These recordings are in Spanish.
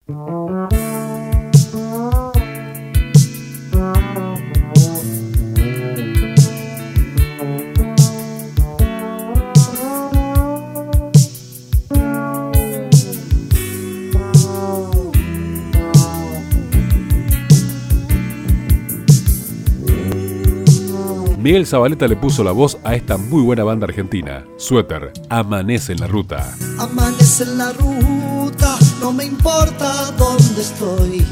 Miguel Zavaleta le puso la voz a esta muy buena banda argentina. Suéter, Amanece en la ruta. Amanece en la ruta, no me importa dónde estoy.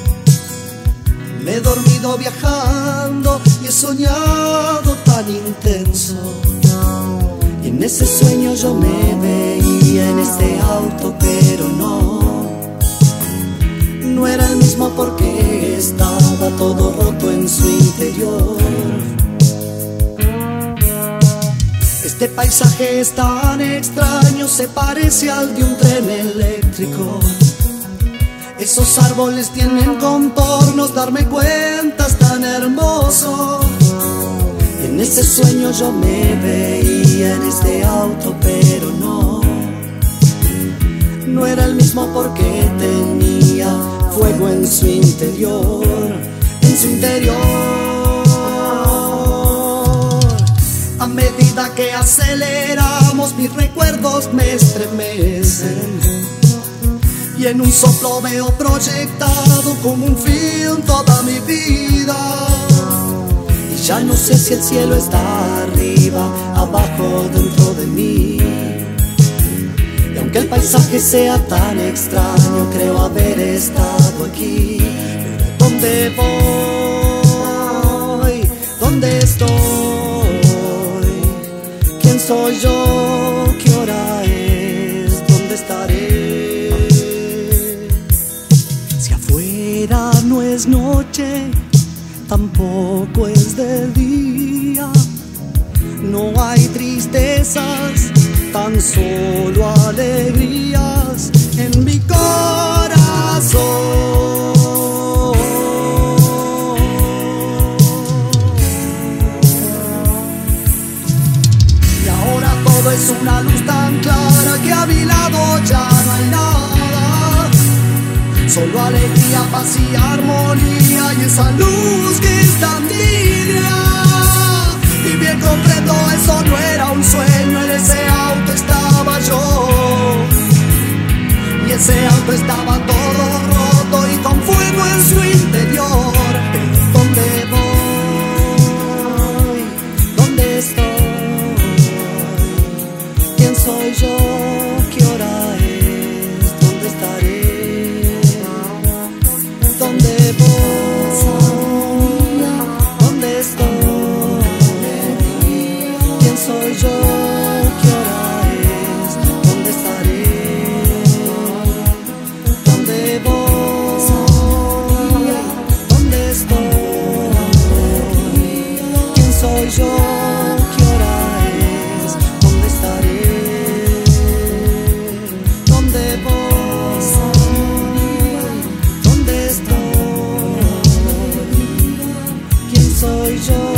Me he dormido viajando y he soñado tan intenso. Y en ese sueño yo me veía en este auto, pero no era el mismo porque estaba todo roto en su interior. Este paisaje es tan extraño, se parece al de un tren eléctrico. Esos árboles tienen contornos, darme cuenta es tan hermoso. Y en ese sueño yo me veía en este auto, pero no era el mismo porque tenía fuego en su interior, en su interior. A medida que aceleramos, mis recuerdos me estremecen. Y en un soplo veo proyectado como un film toda mi vida. Y ya no sé si el cielo está arriba, abajo, dentro de mí. Y aunque el paisaje sea tan extraño, creo haber estado aquí. ¿Dónde voy? ¿Dónde estoy? ¿Quién soy yo? ¿Qué hora es? ¿Dónde estaré? Si afuera no es noche, tampoco es de día. No hay tristezas, tan solo alegrías en mi corazón. Todo es una luz tan clara que a mi lado ya no hay nada. Solo alegría, paz y armonía, y esa luz que es tan tibia. Y bien completo, eso no era un sueño, en ese auto estaba yo. Y ese auto estaba todo roto y con fuego en su interior. Pero ¿dónde voy? ¿Dónde estoy? ¿Quién soy yo? ¿Qué hora es? ¿Dónde estaré? ¿Dónde voy? ¿Dónde estoy? ¿Quién soy yo? ¿Qué hora es? ¿Dónde estaré? ¿Dónde voy? ¿Dónde estoy? ¿Quién soy yo? ¿Qué hora es? ¿Dónde estaré? ¿Dónde voy? ¿Dónde estoy? ¿Quién soy yo?